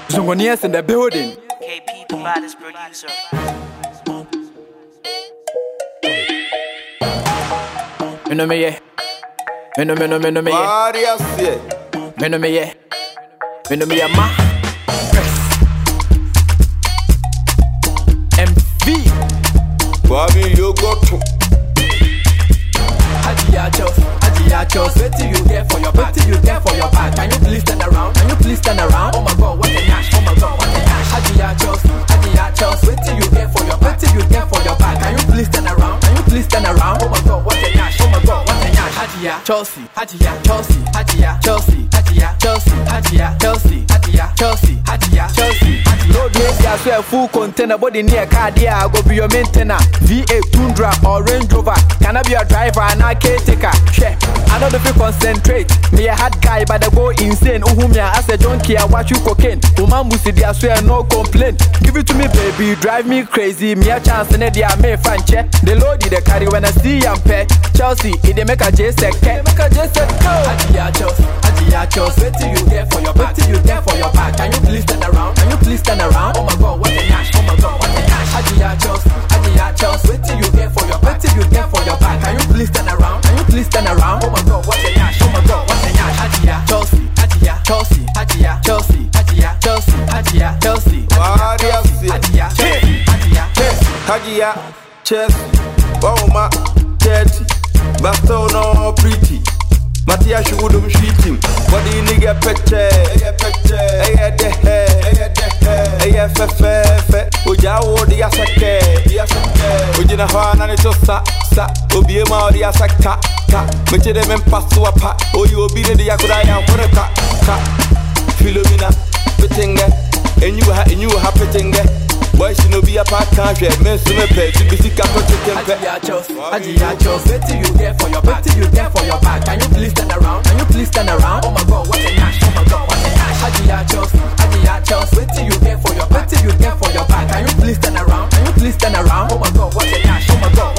Zungonias in the building. KP, the baddest producer. Me. What do you say? Me, ma. MV. Bobby, you go to. Adiachos, wait till you get for your back. Can you please stand around? Oh my God, what a nash. Adiachos, wait till you get for your back. Can you please stand around? Oh my God, what a nash. Chelsea. Load race, I swear full container, body near car, dear, I go be your maintainer. V8 Tundra or Range Rover, can I be a driver and a caretaker? Share, I know the feel concentrate. Me a hard guy, but I go insane. Uhumia, I say don't care, watch you cocaine. Woman musi, I swear no complaint. Give it to me, baby, drive me crazy. Me a chance and I may fan check. The load they carry when I see am pay. Chelsea, it they make a J-Sec. Adiachos, wait till you get for your back. Can you please stand around? Oh my God, what a nash. Adiachos, wait till you get for your back. Can you please stand around? Oh my God, what a nash. Chelsea. What do you say? Hagia, Chelsea, Boma, Jetty, Basto no pretty. Matia shudum shooting. Body nigga pecche, aya de aya fefe, oja wodi asake, ojina hwana ni tosa, obie ma odi asaka, meche de mempasu apa, oyi obi de yakura ya ka, Philomena, petenge, enyu ha petenge. Boy, she no be a part time share. Men so me pay to be sick up to temper. Adiachos, wait till you get for your back. Can you please stand around? Oh my God, what a nash. Adiachos, wait till you get for your back. Can you please stand around? Oh my God, what a nash.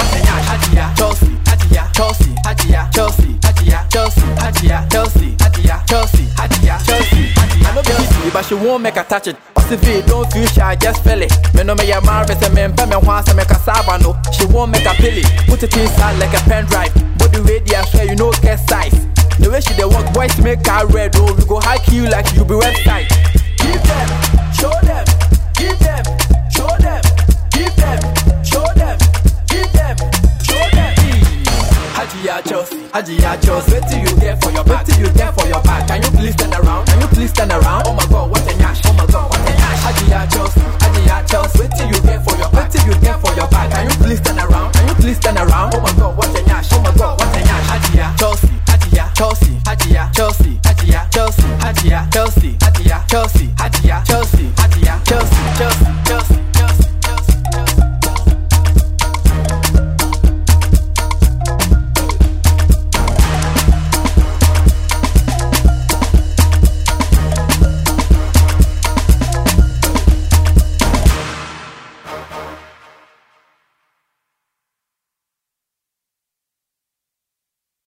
Chelsea. I know be but she won't make a touch it. CV, don't feel shy, just feel it. Me no me a marvelous and me want make a sabano. She won't make a pilly. Put it inside like a pen drive. But the way I swear you know get size. The way she dey walk, boys make her red. Oh, we go hack you like you be website.